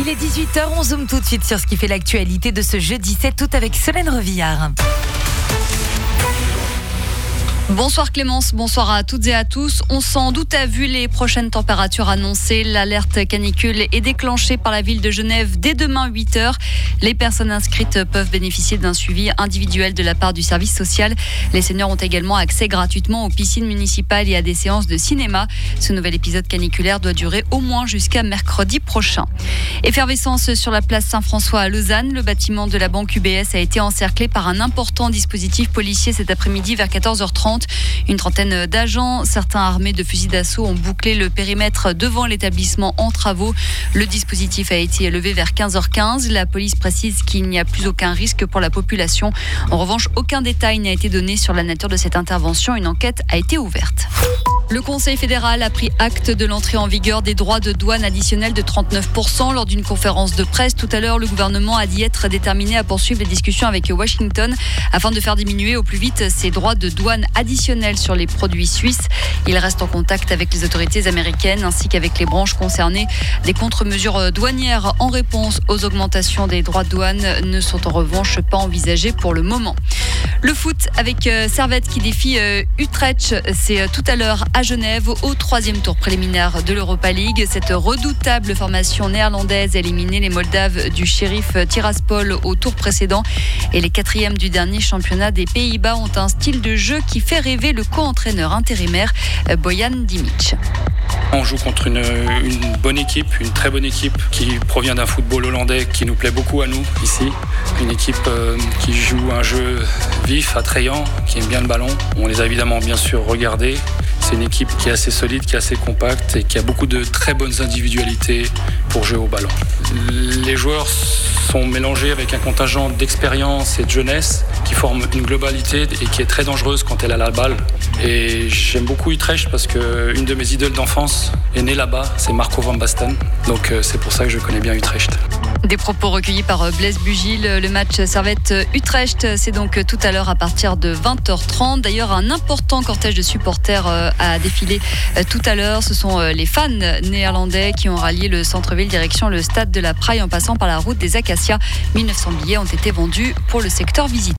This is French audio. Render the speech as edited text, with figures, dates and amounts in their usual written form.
Il est 18h, on zoome tout de suite sur ce qui fait l'actualité de ce jeudi 7 août avec Solène Revillard. Bonsoir Clémence, bonsoir à toutes et à tous. On s'en doute a vu les prochaines températures annoncées. L'alerte canicule est déclenchée par la ville de Genève dès demain 8h. Les personnes inscrites peuvent bénéficier d'un suivi individuel de la part du service social. Les seniors ont également accès gratuitement aux piscines municipales et à des séances de cinéma. Ce nouvel épisode caniculaire doit durer au moins jusqu'à mercredi prochain. Effervescence sur la place Saint-François à Lausanne. Le bâtiment de la banque UBS a été encerclé par un important dispositif policier cet après-midi vers 14h30. Une trentaine d'agents, certains armés de fusils d'assaut, ont bouclé le périmètre devant l'établissement en travaux. Le dispositif a été levé vers 15h15. La police précise qu'il n'y a plus aucun risque pour la population. En revanche, aucun détail n'a été donné sur la nature de cette intervention. Une enquête a été ouverte. Le Conseil fédéral a pris acte de l'entrée en vigueur des droits de douane additionnels de 39% lors d'une conférence de presse. Tout à l'heure, le gouvernement a dit être déterminé à poursuivre les discussions avec Washington afin de faire diminuer au plus vite ces droits de douane additionnels sur les produits suisses. Il reste en contact avec les autorités américaines ainsi qu'avec les branches concernées. Des contre-mesures douanières en réponse aux augmentations des droits de douane ne sont en revanche pas envisagées pour le moment. Le foot avec Servette qui défie Utrecht, c'est tout à l'heure à Genève au troisième tour préliminaire de l'Europa League. Cette redoutable formation néerlandaise a éliminé les Moldaves du Sheriff Tiraspol au tour précédent et les quatrièmes du dernier championnat des Pays-Bas ont un style de jeu qui fait rêver le co-entraîneur intérimaire Bojan Dimic. On joue contre une bonne équipe, une très bonne équipe qui provient d'un football hollandais qui nous plaît beaucoup à nous ici. Une équipe qui joue un jeu vif, attrayant, qui aime bien le ballon. On les a évidemment bien sûr regardés. C'est une équipe qui est assez solide, qui est assez compacte et qui a beaucoup de très bonnes individualités pour jouer au ballon. Les joueurs sont mélangés avec un contingent d'expérience et de jeunesse qui forme une globalité et qui est très dangereuse quand elle a la balle. Et j'aime beaucoup Utrecht parce qu'une de mes idoles d'enfance est née là-bas, c'est Marco van Basten. Donc c'est pour ça que je connais bien Utrecht. Des propos recueillis par Blaise Bugil. Le match Servette-Utrecht, c'est donc tout à l'heure à partir de 20h30. D'ailleurs, un important cortège de supporters a défilé tout à l'heure. Ce sont les fans néerlandais qui ont rallié le centre-ville direction le stade de la Praille en passant par la route des Acacias. 1900 billets ont été vendus pour le secteur visité.